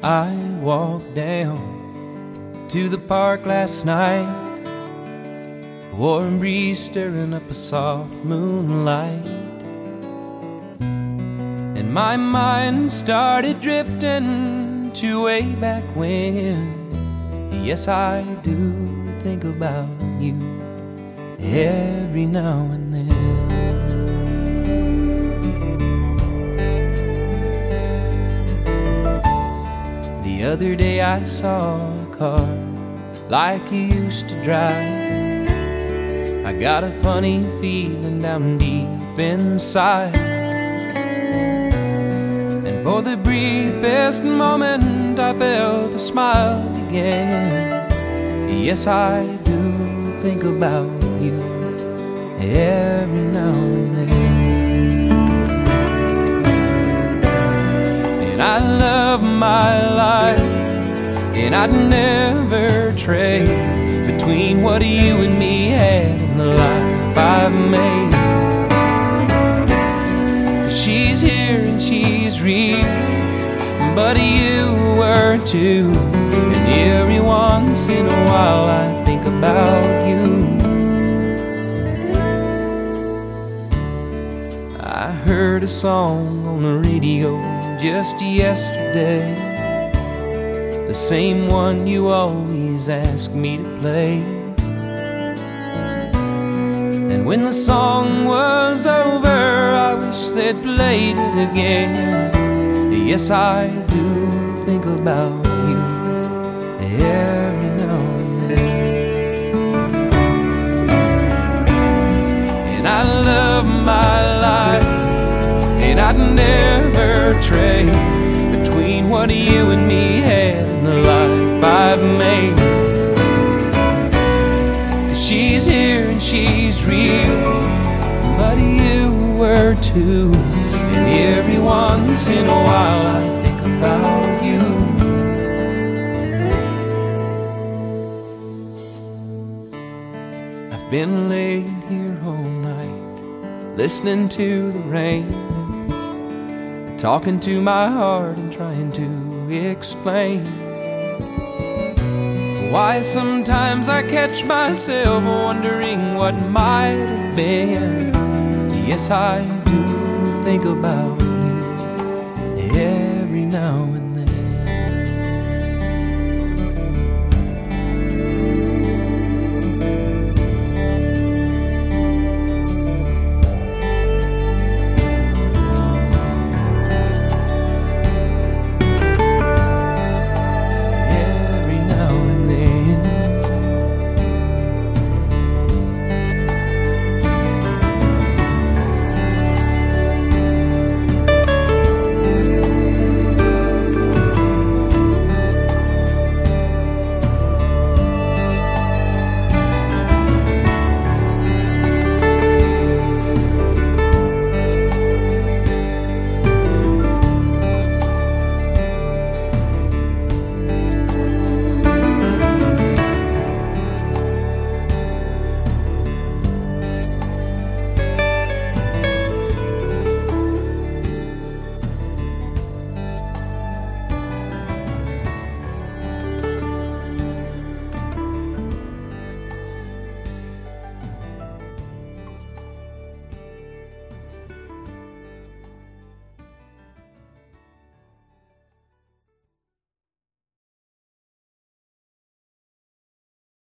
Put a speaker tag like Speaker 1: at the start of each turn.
Speaker 1: I walked down to the park last night, warm breeze stirring up a soft moonlight, and my mind started drifting to way back when. Yes, I do think about you every now and then. The other day I saw a car like you used to drive. I got a funny feeling down deep inside, and for the briefest moment I felt a smile again. Yes, I do think about you every now and then. And I love my life, and I'd never trade between what you and me had and the life I've made. 'Cause she's here and she's real, but you were too. And every once in a while I think about you. I heard a song on the radio just yesterday, the same one you always ask me to play. And when the song was over, I wish they'd played it again. Yes, I do think about you every now and then. And I love my life, and I'd never trade between what you and me had and the life I've made. 'Cause she's here and she's real, but you were too. And every once in a while I think about you. I've been laying here all night, listening to the rain, talking to my heart and trying to explain why sometimes I catch myself wondering what might have been. Yes, I do think about